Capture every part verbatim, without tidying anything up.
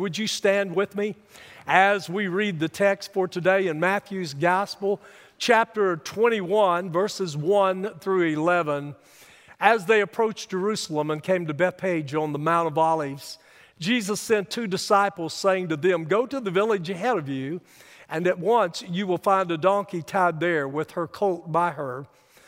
would you stand with me as we read the text for today in Matthew's Gospel, chapter twenty-one, verses one through eleven. As they approached Jerusalem and came to Bethphage on the Mount of Olives, Jesus sent two disciples, saying to them, "Go to the village ahead of you, and at once you will find a donkey tied there with her colt by her.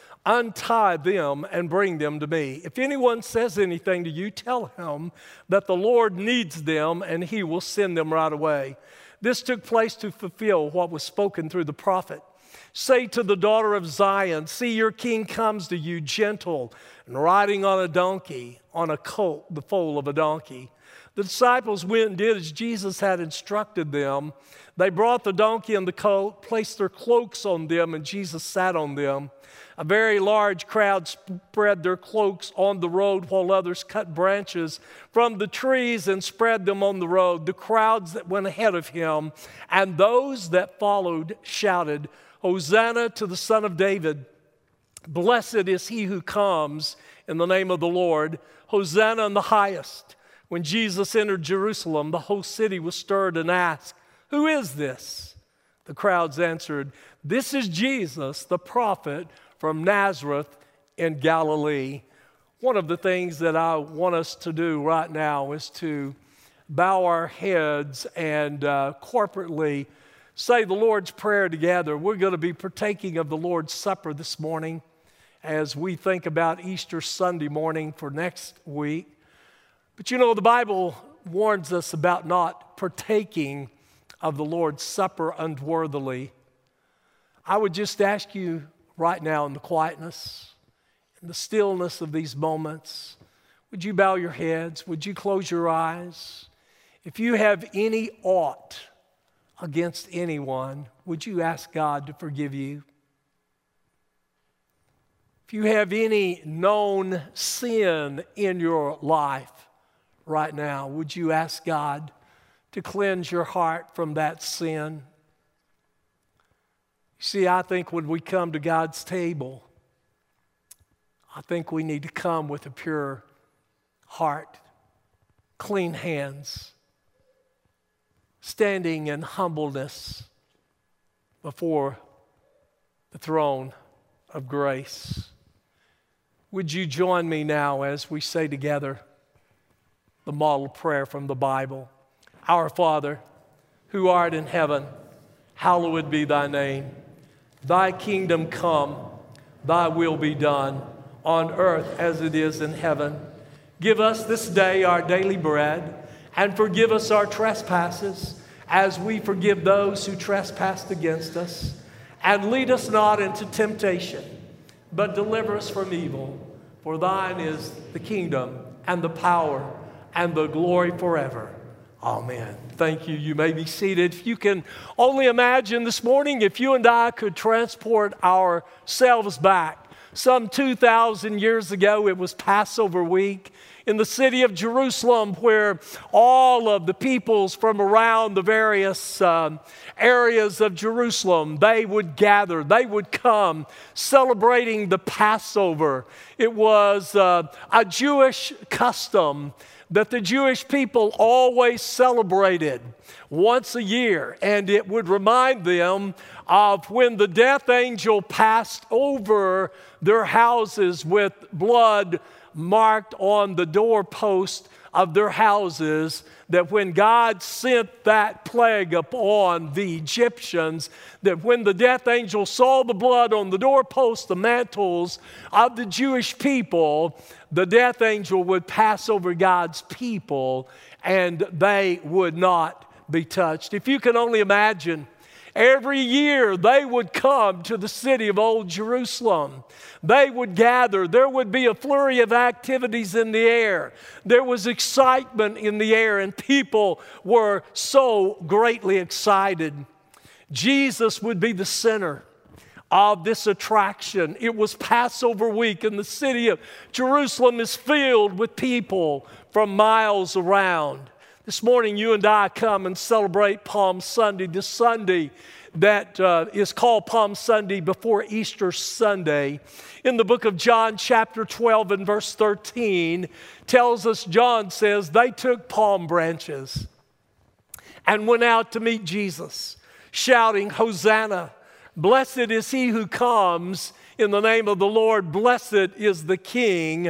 Untie them and bring them to me. If anyone says anything to you, tell him that the Lord needs them, and he will send them right away." This took place to fulfill what was spoken through the prophet. "Say to the daughter of Zion, see, your king comes to you, gentle and riding on a donkey, on a colt, the foal of a donkey." The disciples went and did as Jesus had instructed them. They brought the donkey and the colt, placed their cloaks on them, and Jesus sat on them. A very large crowd spread their cloaks on the road, while others cut branches from the trees and spread them on the road. The crowds that went ahead of him and those that followed shouted, "Hosanna to the Son of David. Blessed is he who comes in the name of the Lord. Hosanna in the highest." When Jesus entered Jerusalem, the whole city was stirred and asked, "Who is this?" The crowds answered, "This is Jesus, the prophet from Nazareth in Galilee." One of the things that I want us to do right now is to bow our heads and uh, corporately say the Lord's Prayer together. We're going to be partaking of the Lord's Supper this morning as we think about Easter Sunday morning for next week. But you know, the Bible warns us about not partaking of the Lord's Supper unworthily. I would just ask you right now in the quietness, in the stillness of these moments, would you bow your heads? Would you close your eyes? If you have any ought against anyone, would you ask God to forgive you? If you have any known sin in your life right now, would you ask God to cleanse your heart from that sin? You see, I think when we come to God's table, I think we need to come with a pure heart, clean hands, standing in humbleness before the throne of grace. Would you join me now as we say together the model prayer from the Bible? Our Father, who art in heaven, hallowed be thy name. Thy kingdom come, thy will be done, on earth as it is in heaven. Give us this day our daily bread, and forgive us our trespasses, as we forgive those who trespass against us. And lead us not into temptation, but deliver us from evil. For thine is the kingdom, and the power, and the glory forever. Amen. Thank you. You may be seated. If you can only imagine this morning, if you and I could transport ourselves back some two thousand years ago. It was Passover week in the city of Jerusalem, where all of the peoples from around the various um, areas of Jerusalem, they would gather, they would come celebrating the Passover. It was uh, a Jewish custom that the Jewish people always celebrated once a year, and it would remind them of when the death angel passed over their houses with blood marked on the doorpost of their houses, that when God sent that plague upon the Egyptians, that when the death angel saw the blood on the doorposts, the mantles of the Jewish people, the death angel would pass over God's people and they would not be touched. If you can only imagine, every year they would come to the city of Old Jerusalem. They would gather. There would be a flurry of activities in the air. There was excitement in the air, and people were so greatly excited. Jesus would be the center of this attraction. It was Passover week, and the city of Jerusalem is filled with people from miles around. This morning, you and I come and celebrate Palm Sunday, this Sunday that uh, is called Palm Sunday before Easter Sunday. In the book of John, chapter twelve and verse thirteen, tells us, John says, they took palm branches and went out to meet Jesus, shouting, "Hosanna! Blessed is he who comes in the name of the Lord. Blessed is the King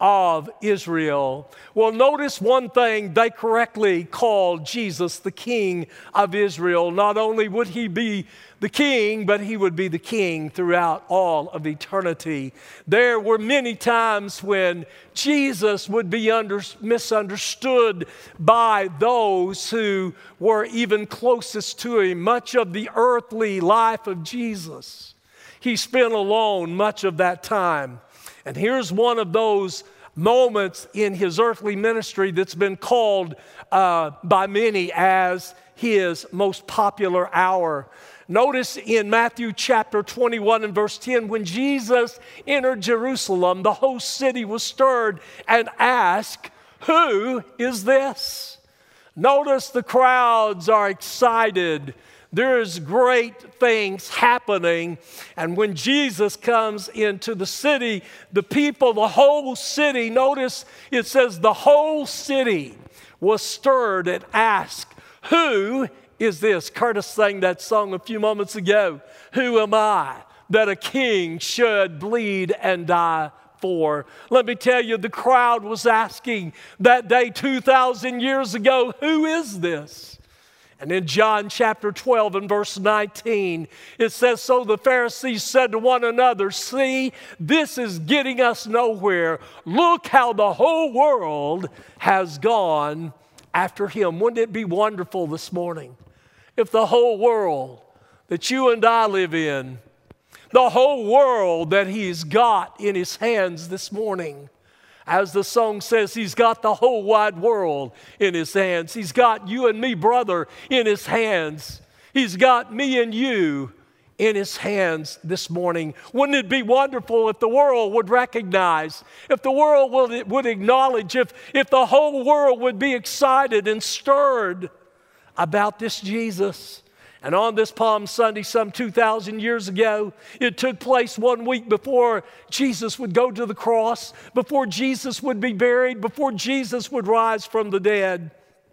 of Israel." Well, notice one thing. They correctly called Jesus the King of Israel. Not only would he be the king, but he would be the king throughout all of eternity. There were many times when Jesus would be under, misunderstood by those who were even closest to him. Much of the earthly life of Jesus, he spent alone much of that time. And here's one of those moments in his earthly ministry that's been called uh, by many as his most popular hour. Notice in Matthew chapter twenty-one and verse ten, when Jesus entered Jerusalem, the whole city was stirred and asked, "Who is this?" Notice the crowds are excited. There's great things happening. And when Jesus comes into the city, the people, the whole city, notice it says the whole city was stirred and asked, "Who is this?" Curtis sang that song a few moments ago. Who am I that a king should bleed and die for? Let me tell you, the crowd was asking that day two thousand years ago, who is this? And in John chapter twelve and verse nineteen, it says, "So the Pharisees said to one another, 'See, this is getting us nowhere. Look how the whole world has gone after him.'" Wouldn't it be wonderful this morning if the whole world that you and I live in, the whole world that he's got in his hands this morning, as the song says, he's got the whole wide world in his hands. He's got you and me, brother, in his hands. He's got me and you in his hands this morning. Wouldn't it be wonderful if the world would recognize, if the world would, would acknowledge, if, if the whole world would be excited and stirred about this Jesus? And on this Palm Sunday, some two thousand years ago, it took place one week before Jesus would go to the cross, before Jesus would be buried, before Jesus would rise from the dead.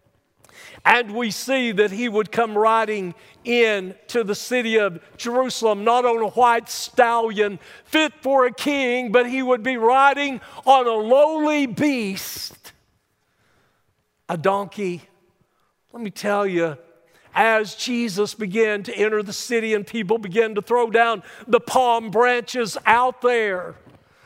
And we see that he would come riding in to the city of Jerusalem, not on a white stallion fit for a king, but he would be riding on a lowly beast, a donkey. Let me tell you, as Jesus began to enter the city and people began to throw down the palm branches out there,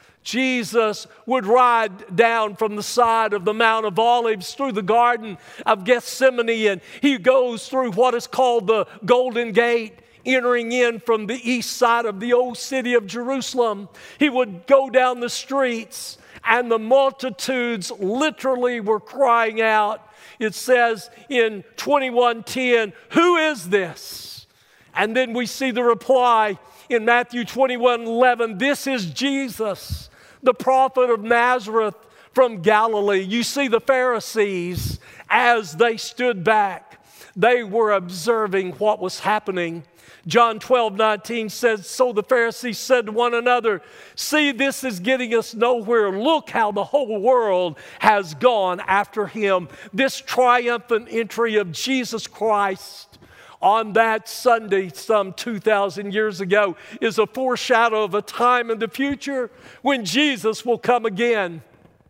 Jesus would ride down from the side of the Mount of Olives through the Garden of Gethsemane, and he goes through what is called the Golden Gate, entering in from the east side of the old city of Jerusalem. He would go down the streets, and the multitudes literally were crying out. It says in twenty-one ten, "Who is this?" And then we see the reply in Matthew twenty-one eleven, "This is Jesus, the prophet of Nazareth from Galilee." You see the Pharisees, as they stood back, they were observing what was happening. John twelve nineteen says, "So the Pharisees said to one another, 'See, this is getting us nowhere. Look how the whole world has gone after him.'" This triumphant entry of Jesus Christ on that Sunday some two thousand years ago is a foreshadow of a time in the future when Jesus will come again,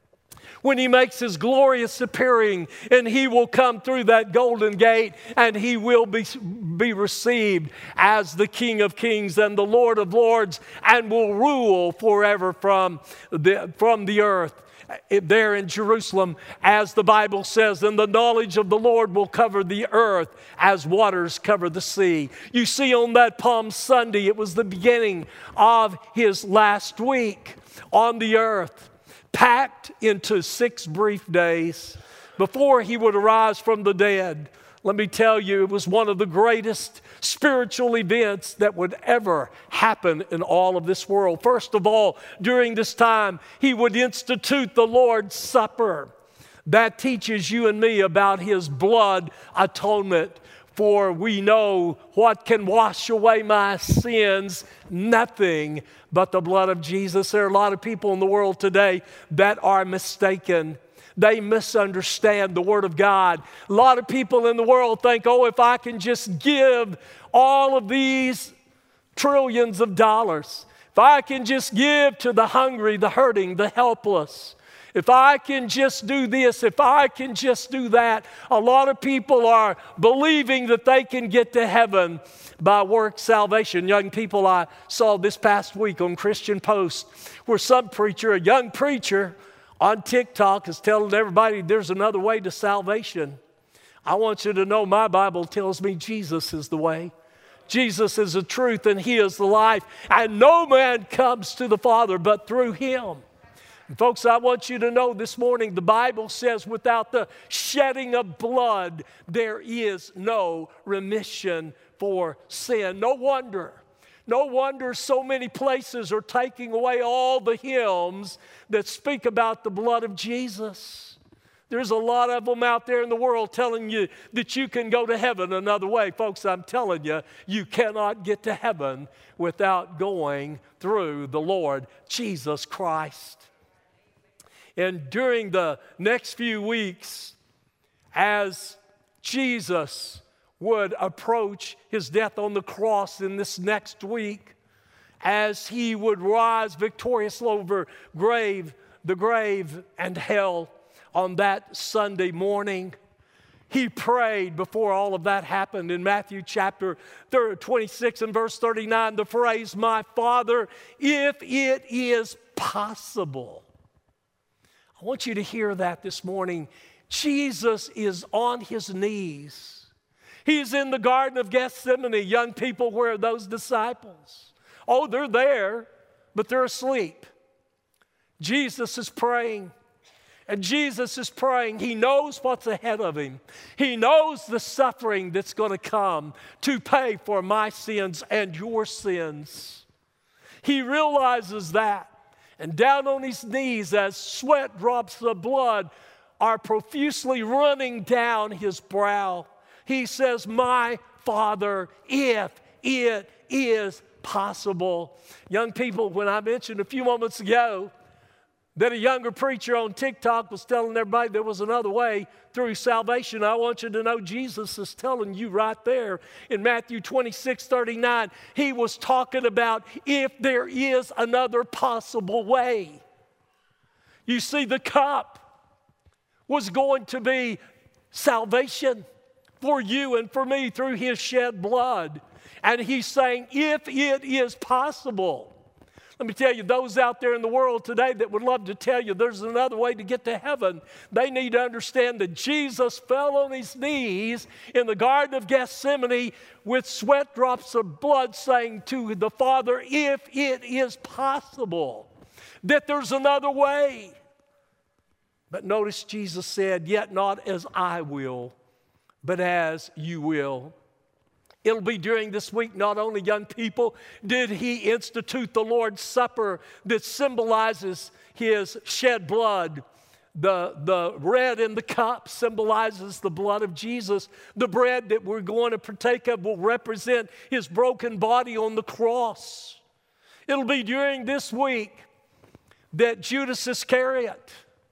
when he makes his glorious appearing, and he will come through that golden gate, and he will be, be received as the King of Kings and the Lord of Lords, and will rule forever from the, from the earth. There in Jerusalem, as the Bible says, "And the knowledge of the Lord will cover the earth as waters cover the sea." You see, on that Palm Sunday, it was the beginning of his last week on the earth, packed into six brief days before he would arise from the dead. Let me tell you, it was one of the greatest spiritual events that would ever happen in all of this world. First of all, during this time, he would institute the Lord's Supper. That teaches you and me about his blood atonement. For we know what can wash away my sins, nothing but the blood of Jesus. There are a lot of people in the world today that are mistaken. They misunderstand the Word of God. A lot of people in the world think, oh, if I can just give all of these trillions of dollars, if I can just give to the hungry, the hurting, the helpless, if I can just do this, if I can just do that, a lot of people are believing that they can get to heaven by work salvation. Young people, I saw this past week on Christian Post where some preacher, a young preacher on TikTok, is telling everybody there's another way to salvation. I want you to know my Bible tells me Jesus is the way. Jesus is the truth and He is the life. And no man comes to the Father but through Him. And folks, I want you to know this morning, the Bible says without the shedding of blood, there is no remission for sin. No wonder, no wonder so many places are taking away all the hymns that speak about the blood of Jesus. There's a lot of them out there in the world telling you that you can go to heaven another way. Folks, I'm telling you, you cannot get to heaven without going through the Lord Jesus Christ. And during the next few weeks, as Jesus would approach His death on the cross in this next week, as He would rise victorious over grave, the grave and hell on that Sunday morning, He prayed before all of that happened. In Matthew chapter twenty-six and verse thirty-nine, the phrase, "My Father, if it is possible." I want you to hear that this morning. Jesus is on His knees. He's in the Garden of Gethsemane. Young people, where are those disciples? Oh, they're there, but they're asleep. Jesus is praying. And Jesus is praying. He knows what's ahead of Him. He knows the suffering that's going to come to pay for my sins and your sins. He realizes that. And down on His knees, as sweat drops of blood are profusely running down His brow, He says, "My Father, if it is possible." Young people, when I mentioned a few moments ago that a younger preacher on TikTok was telling everybody there was another way through salvation, I want you to know Jesus is telling you right there in Matthew twenty-six thirty-nine, He was talking about if there is another possible way. You see, the cup was going to be salvation for you and for me through His shed blood. And He's saying, if it is possible. Let me tell you, those out there in the world today that would love to tell you there's another way to get to heaven, they need to understand that Jesus fell on His knees in the Garden of Gethsemane with sweat drops of blood saying to the Father, if it is possible, that there's another way. But notice Jesus said, yet not as I will, but as you will. It'll be during this week, not only, young people, did He institute the Lord's Supper that symbolizes His shed blood. The, the bread in the cup symbolizes the blood of Jesus. The bread that we're going to partake of will represent His broken body on the cross. It'll be during this week that Judas Iscariot,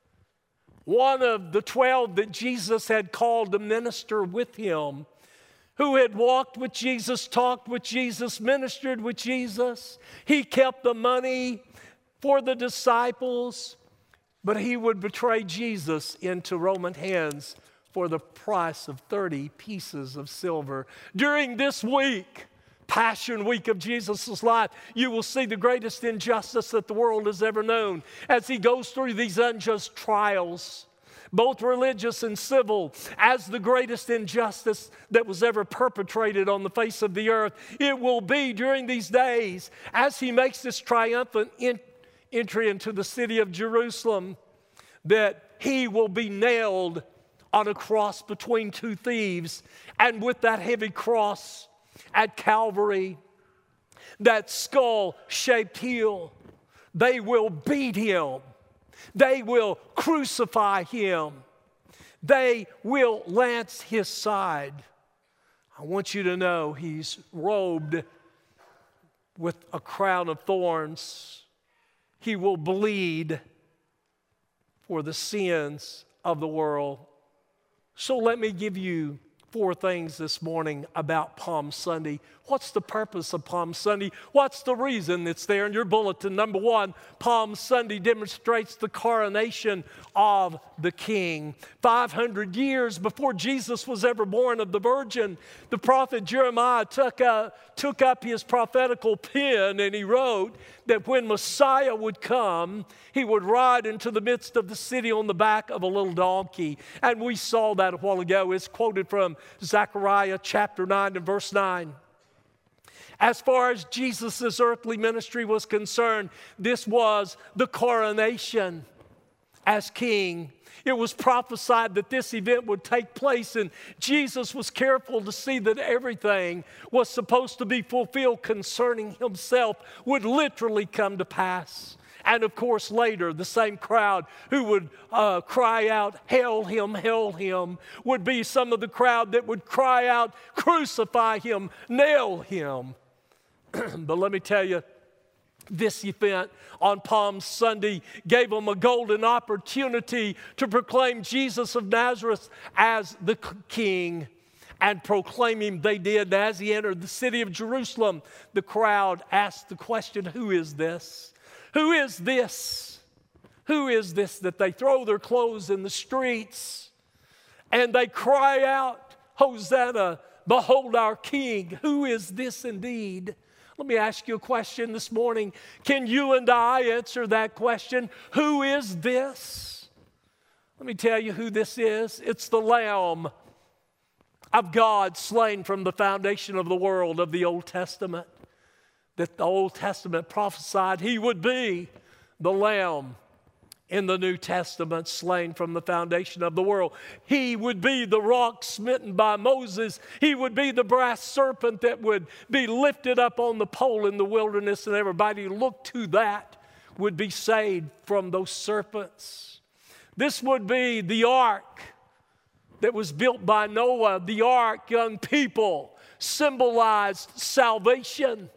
one of the twelve that Jesus had called to minister with Him, who had walked with Jesus, talked with Jesus, ministered with Jesus. He kept the money for the disciples, but he would betray Jesus into Roman hands for the price of thirty pieces of silver. During this week, Passion Week of Jesus' life, you will see the greatest injustice that the world has ever known as He goes through these unjust trials, both religious and civil, as the greatest injustice that was ever perpetrated on the face of the earth. It will be during these days as He makes this triumphant in, entry into the city of Jerusalem that He will be nailed on a cross between two thieves. And with that heavy cross at Calvary, that skull-shaped heel, they will beat Him. They will crucify Him. They will lance His side. I want you to know He's robed with a crown of thorns. He will bleed for the sins of the world. So let me give you four things this morning about Palm Sunday. What's the purpose of Palm Sunday? What's the reason it's there in your bulletin? Number one, Palm Sunday demonstrates the coronation of the King. five hundred years before Jesus was ever born of the Virgin, the prophet Jeremiah took, uh, took up his prophetical pen and he wrote that when Messiah would come, he would ride into the midst of the city on the back of a little donkey. And we saw that a while ago. It's quoted from Zechariah chapter nine and verse nine. As far as Jesus' earthly ministry was concerned, this was the coronation as king. It was prophesied that this event would take place, and Jesus was careful to see that everything was supposed to be fulfilled concerning himself would literally come to pass. And of course, later, the same crowd who would uh, cry out, "Hail him, hail him," would be some of the crowd that would cry out, "Crucify him, nail him." But let me tell you, this event on Palm Sunday gave them a golden opportunity to proclaim Jesus of Nazareth as the King, and proclaim him they did. As he entered the city of Jerusalem, the crowd asked the question, "Who is this? Who is this? Who is this?" that they throw their clothes in the streets and they cry out, "Hosanna, behold our King." Who is this indeed? Let me ask you a question this morning. Can you and I answer that question? Who is this? Let me tell you who this is. It's the Lamb of God slain from the foundation of the world of the Old Testament. That the Old Testament prophesied he would be the Lamb in the New Testament, slain from the foundation of the world. He would be the rock smitten by Moses. He would be the brass serpent that would be lifted up on the pole in the wilderness, and everybody who looked to that would be saved from those serpents. This would be the ark that was built by Noah. The ark, young people, symbolized salvation,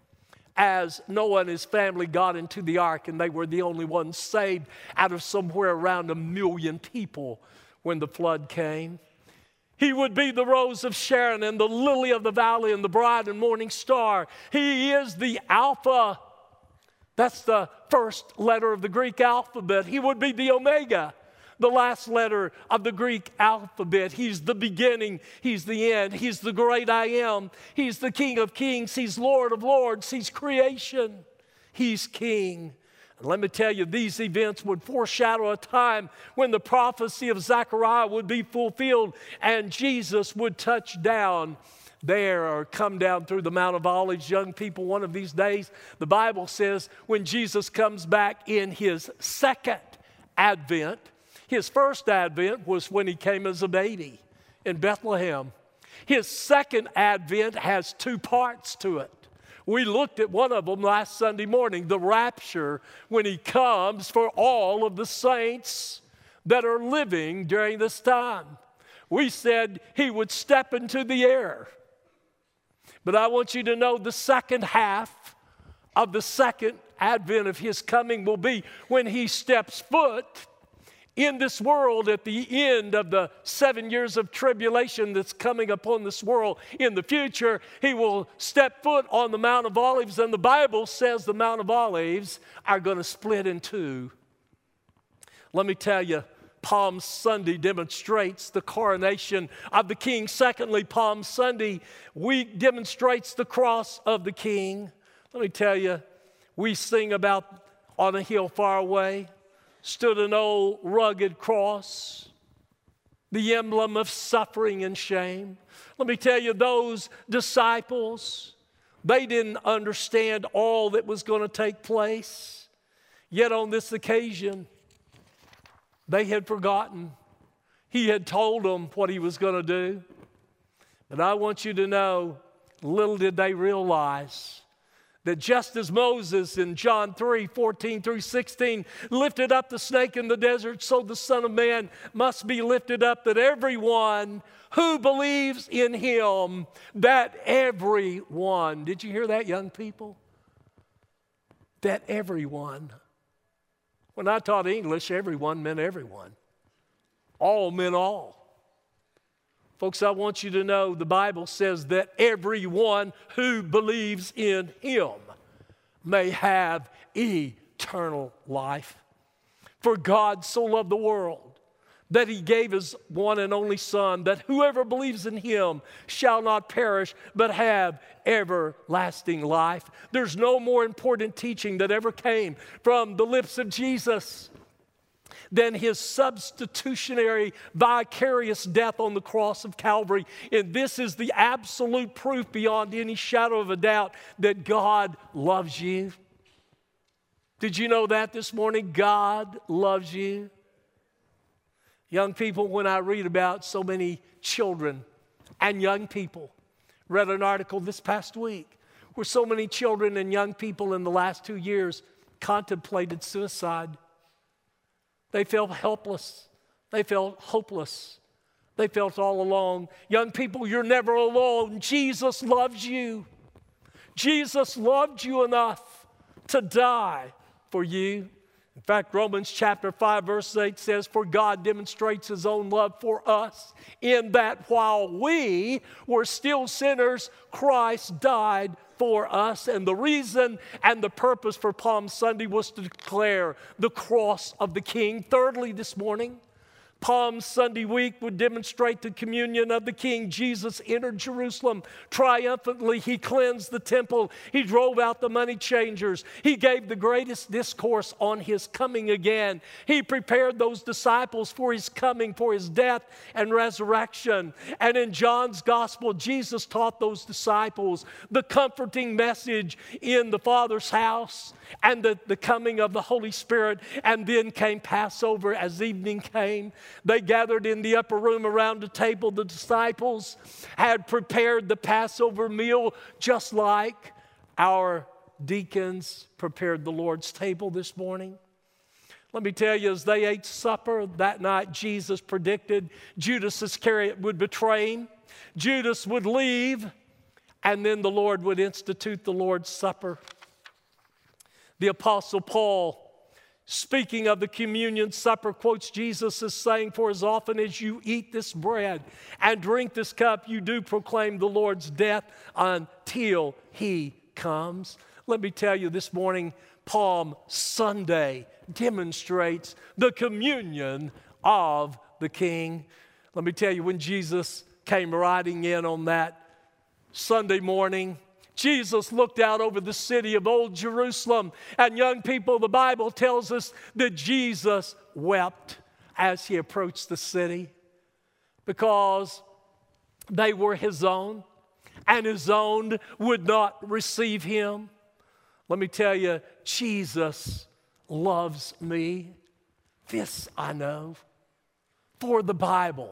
as Noah and his family got into the ark, and they were the only ones saved out of somewhere around a million people when the flood came. He would be the rose of Sharon and the lily of the valley and the bright and morning star. He is the Alpha. That's the first letter of the Greek alphabet. He would be the Omega, the last letter of the Greek alphabet. He's the beginning. He's the end. He's the great I am. He's the King of kings. He's Lord of lords. He's creation. He's King. And let me tell you, these events would foreshadow a time when the prophecy of Zechariah would be fulfilled and Jesus would touch down there or come down through the Mount of Olives. Young people, one of these days, the Bible says when Jesus comes back in his second advent. His first advent was when he came as a baby in Bethlehem. His second advent has two parts to it. We looked at one of them last Sunday morning, the rapture, when he comes for all of the saints that are living during this time. We said he would step into the air. But I want you to know the second half of the second advent of his coming will be when he steps foot in this world at the end of the seven years of tribulation that's coming upon this world. In the future, he will step foot on the Mount of Olives, and the Bible says the Mount of Olives are going to split in two. Let me tell you, Palm Sunday demonstrates the coronation of the King. Secondly, Palm Sunday week demonstrates the cross of the King. Let me tell you, we sing about on a hill far away stood an old rugged cross, the emblem of suffering and shame. Let me tell you, those disciples, they didn't understand all that was going to take place. Yet on this occasion, they had forgotten. He had told them what he was going to do. But I want you to know, little did they realize that just as Moses in John three, fourteen through sixteen lifted up the snake in the desert, so the Son of Man must be lifted up, that everyone who believes in him, that everyone, did you hear that, young people? That everyone. When I taught English, everyone meant everyone. All meant all. Folks, I want you to know the Bible says that everyone who believes in him may have eternal life. For God so loved the world that he gave his one and only Son, that whoever believes in him shall not perish, but have everlasting life. There's no more important teaching that ever came from the lips of Jesus than his substitutionary, vicarious death on the cross of Calvary. And this is the absolute proof beyond any shadow of a doubt that God loves you. Did you know that this morning? God loves you. Young people, when I read about so many children and young people, read an article this past week where so many children and young people in the last two years contemplated suicide. They felt helpless. They felt hopeless. They felt all alone. Young people, you're never alone. Jesus loves you. Jesus loved you enough to die for you. In fact, Romans chapter five, verse eight says, "For God demonstrates his own love for us in that while we were still sinners, Christ died for us." And the reason and the purpose for Palm Sunday was to declare the cross of the King. Thirdly, this morning, Palm Sunday week would demonstrate the communion of the King. Jesus entered Jerusalem triumphantly. He cleansed the temple. He drove out the money changers. He gave the greatest discourse on his coming again. He prepared those disciples for his coming, for his death and resurrection. And in John's gospel, Jesus taught those disciples the comforting message in the Father's house and the, the coming of the Holy Spirit. And then came Passover. As evening came, they gathered in the upper room around the table. The disciples had prepared the Passover meal just like our deacons prepared the Lord's table this morning. Let me tell you, as they ate supper that night, Jesus predicted Judas Iscariot would betray him. Judas would leave, and then the Lord would institute the Lord's Supper. The Apostle Paul, speaking of the communion supper, quotes Jesus as saying, "For as often as you eat this bread and drink this cup, you do proclaim the Lord's death until he comes." Let me tell you this morning, Palm Sunday demonstrates the communion of the King. Let me tell you, when Jesus came riding in on that Sunday morning, Jesus looked out over the city of Old Jerusalem. And young people, the Bible tells us that Jesus wept as he approached the city because they were his own, and his own would not receive him. Let me tell you, Jesus loves me. This I know, for the Bible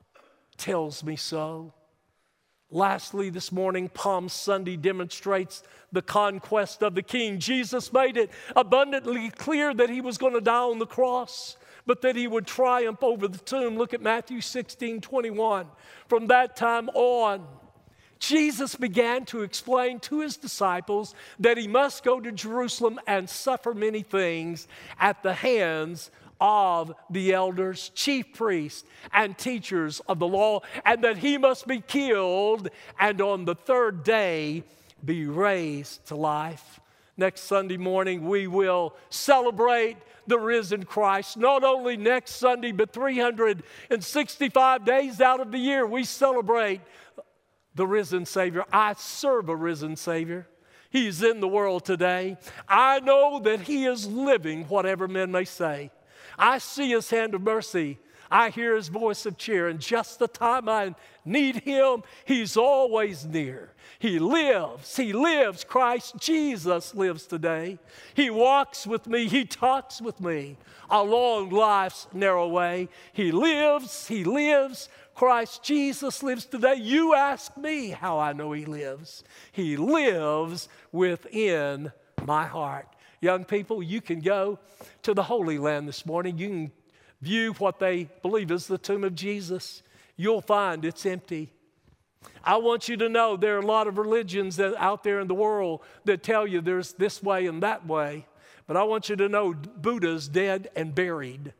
tells me so. Lastly, this morning, Palm Sunday demonstrates the conquest of the King. Jesus made it abundantly clear that he was going to die on the cross, but that he would triumph over the tomb. Look at Matthew sixteen twenty-one. From that time on, Jesus began to explain to his disciples that he must go to Jerusalem and suffer many things at the hands of the elders, chief priests, and teachers of the law, and that he must be killed and on the third day be raised to life. Next Sunday morning, we will celebrate the risen Christ. Not only next Sunday, but three hundred sixty-five days out of the year, we celebrate the risen Savior. I serve a risen Savior. He's in the world today. I know that he is living, whatever men may say. I see his hand of mercy. I hear his voice of cheer. And just the time I need him, he's always near. He lives. He lives. Christ Jesus lives today. He walks with me. He talks with me along life's narrow way. He lives. He lives. Christ Jesus lives today. You ask me how I know he lives. He lives within my heart. Young people, you can go to the Holy Land this morning. You can view what they believe is the tomb of Jesus. You'll find it's empty. I want you to know there are a lot of religions that out there in the world that tell you there's this way and that way. But I want you to know Buddha's dead and buried.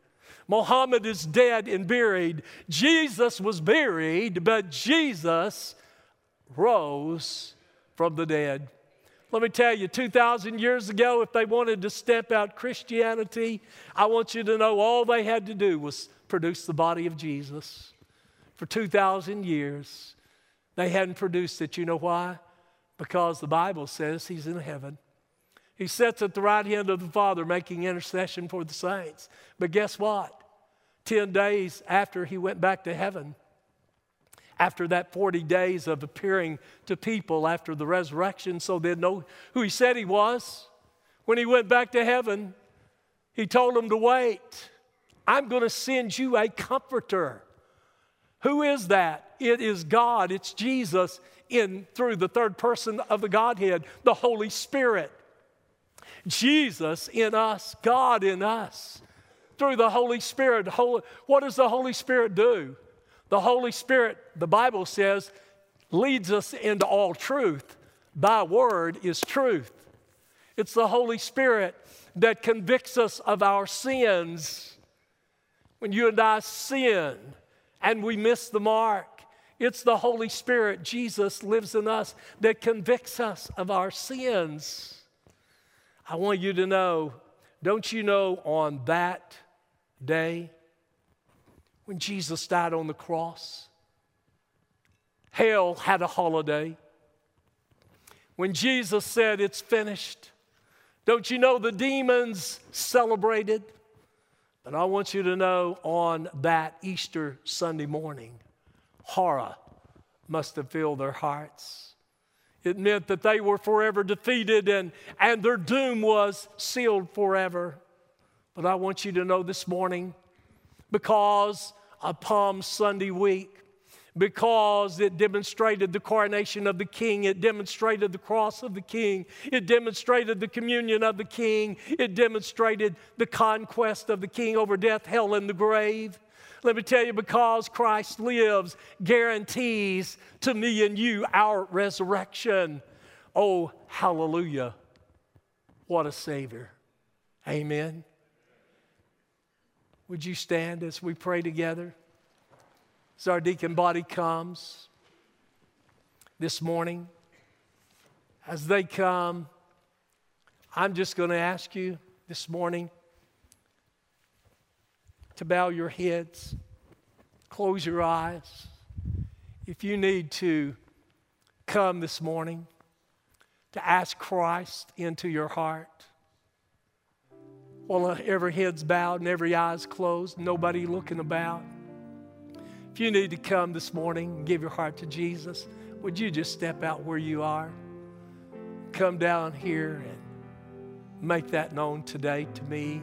Muhammad is dead and buried. Jesus was buried, but Jesus rose from the dead. Let me tell you, two thousand years ago, if they wanted to step out Christianity, I want you to know all they had to do was produce the body of Jesus. For two thousand years, they hadn't produced it. You know why? Because the Bible says he's in heaven. He sits at the right hand of the Father making intercession for the saints. But guess what? Ten days after he went back to heaven, after that forty days of appearing to people after the resurrection so they'd know who he said he was, when he went back to heaven, he told them to wait. I'm going to send you a comforter. Who is that? It is God. It's Jesus in through the third person of the Godhead, the Holy Spirit. Jesus in us, God in us, through the Holy Spirit. What does the Holy Spirit do? The Holy Spirit, the Bible says, leads us into all truth. Thy word is truth. It's the Holy Spirit that convicts us of our sins. When you and I sin and we miss the mark, it's the Holy Spirit, Jesus lives in us, that convicts us of our sins. I want you to know, don't you know on that day when Jesus died on the cross, hell had a holiday. When Jesus said, it's finished, don't you know the demons celebrated? But I want you to know on that Easter Sunday morning, horror must have filled their hearts. It meant that they were forever defeated and, and their doom was sealed forever. But I want you to know this morning, because of Palm Sunday week, because it demonstrated the coronation of the King, it demonstrated the cross of the King, it demonstrated the communion of the King, it demonstrated the conquest of the King over death, hell, and the grave. Let me tell you, because Christ lives, guarantees to me and you our resurrection. Oh, hallelujah. What a Savior. Amen. Would you stand as we pray together? As our deacon body comes this morning, as they come, I'm just going to ask you this morning to bow your heads, close your eyes. If you need to come this morning to ask Christ into your heart, while every head's bowed and every eye's closed, nobody looking about. If you need to come this morning and give your heart to Jesus, would you just step out where you are? Come down here and make that known today to me.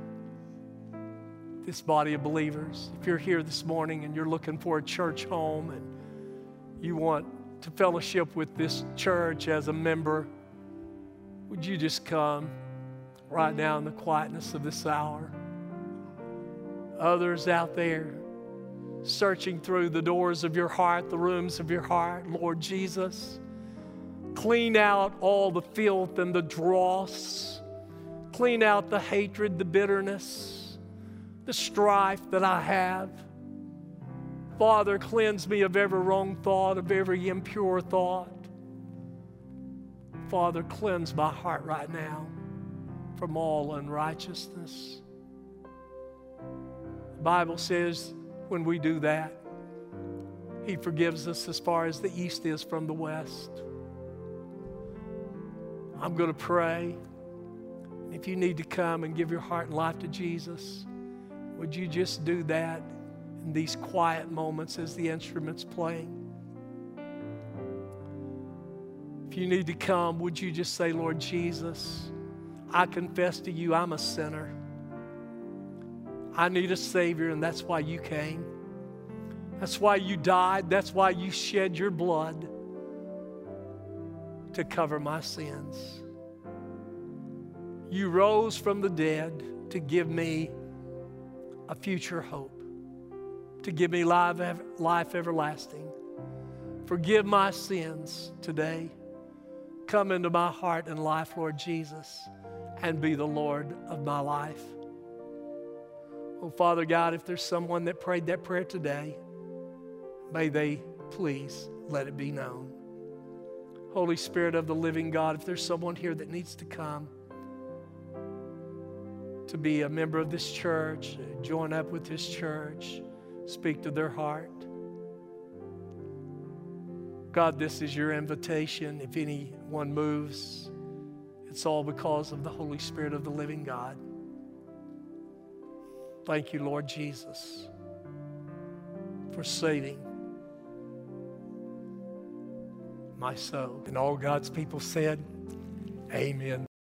This body of believers, if you're here this morning and you're looking for a church home and you want to fellowship with this church as a member, would you just come right now in the quietness of this hour? Others out there searching through the doors of your heart, the rooms of your heart, Lord Jesus, clean out all the filth and the dross, clean out the hatred, the bitterness, the strife that I have. Father, cleanse me of every wrong thought, of every impure thought. Father, cleanse my heart right now from all unrighteousness. The Bible says when we do that, He forgives us as far as the east is from the west. I'm going to pray. If you need to come and give your heart and life to Jesus, would you just do that in these quiet moments as the instrument's playing? If you need to come, would you just say, Lord Jesus, I confess to you I'm a sinner. I need a Savior, and that's why you came. That's why you died. That's why you shed your blood to cover my sins. You rose from the dead to give me a future hope, to give me life, life everlasting. Forgive my sins today. Come into my heart and life, Lord Jesus, and be the Lord of my life. Oh, Father God, if there's someone that prayed that prayer today, may they please let it be known. Holy Spirit of the living God, if there's someone here that needs to come to be a member of this church, join up with this church, speak to their heart. God, this is your invitation. If anyone moves, it's all because of the Holy Spirit of the living God. Thank you, Lord Jesus, for saving my soul. And all God's people said, amen.